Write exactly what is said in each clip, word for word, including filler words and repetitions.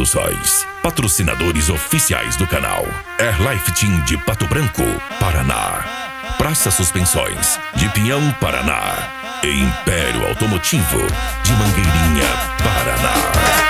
Produções, patrocinadores oficiais do canal. Airlife Team de Pato Branco, Paraná. Praça Suspensões de Pinhão, Paraná. E Império Automotivo de Mangueirinha, Paraná.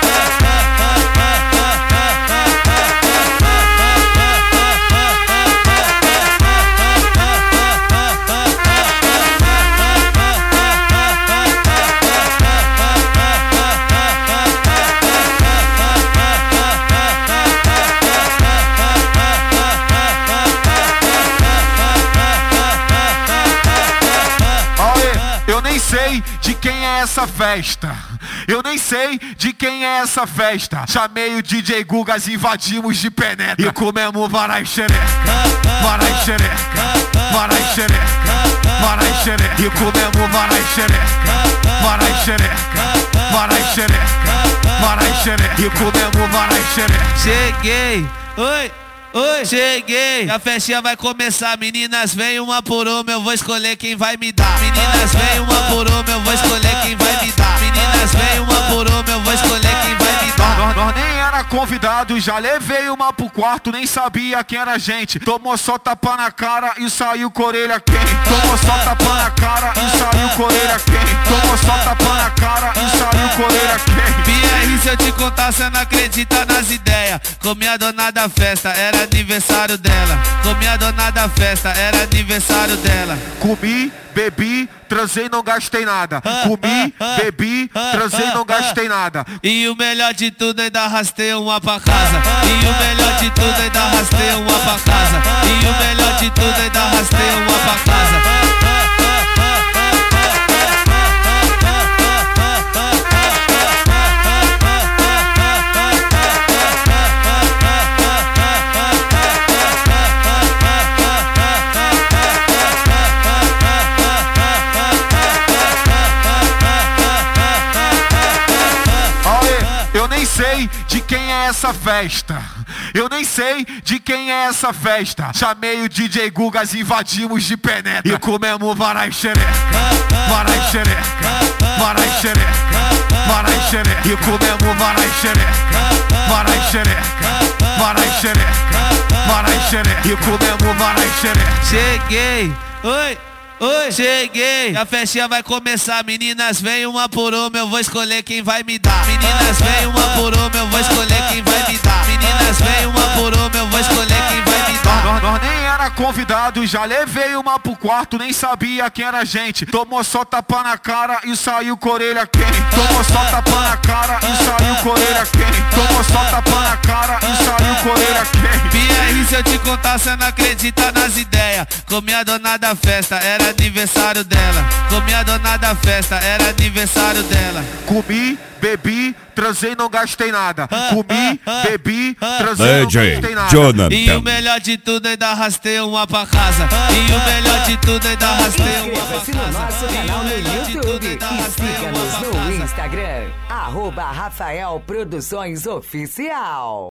Eu nem sei de quem é essa festa. Eu nem sei de quem é essa festa. Chamei o D J Gugas, invadimos de penetra e comemos varai xereca, varai xereca, varai xereca, varai xereca. E comemos varai xereca, varai xereca, varai xereca, varai xereca. E comemos varai xereca. Cheguei, oi. Oi, cheguei, a festinha vai começar. Meninas, vem uma por uma, eu vou escolher quem vai me dar. Meninas, vem uma por uma, eu vou escolher quem vai me dar. Meninas, vem uma por uma, eu vou escolher quem vai me dar. Nós, nós nem era convidado, já levei uma pro quarto, nem sabia quem era a gente. Tomou só tapa na cara e saiu com a orelha quente. Tomou só tapa na cara e saiu com a orelha quente. Tomou só tapa na cara e saiu com a orelha quente. P R, se eu te contar, cê não acredita nas ideias. Comi a dona da festa, era aniversário dela. Comi a dona da festa, era aniversário dela. Comi, bebi, transei, não gastei nada. Comi, bebi, transei, não gastei nada. E o melhor de tudo, ainda arrastei uma pra casa. E o melhor de tudo, ainda arrastei uma pra casa. E o melhor de tudo, ainda arrastei uma pra casa. Eu nem sei de quem é essa festa. Eu nem sei de quem é essa festa. Chamei o D J Gugas, invadimos de penetra e comemos varai xereca, varai xereca, varai xereca, varai xereca. E comemos varai xereca, varai xereca, varai xereca, varai xereca. E comemos varai xereca. Cheguei, oi. Oi, cheguei, a festinha vai começar. Meninas, vem uma por uma, eu vou escolher quem vai me dar. Meninas, vem uma por uma, eu vou escolher quem vai me dar. Meninas, vem uma por uma, eu vou escolher quem vai me dar. Nós, nós nem era convidado, já levei uma pro quarto, nem sabia quem era a gente. Tomou só tapa na cara e saiu com a orelha quente. Tomou só tapa na cara e saiu com a orelha quente. Tomou só tapa na cara e saiu com a orelha quente. P R, se eu te contar, cê não acredita nas ideias. Comi a dona da festa, era aniversário dela. Comi a dona da festa, era aniversário dela. Comi, bebi, transei, não gastei nada. Comi, bebi, transei, não gastei nada. Jonathan. E o melhor de tudo, ainda arrastei uma pra casa. E o melhor de tudo, ainda arrastei uma pra casa. Inscreva-se no nosso canal no YouTube e siga-nos no Instagram, arroba Rafael Produções Oficial.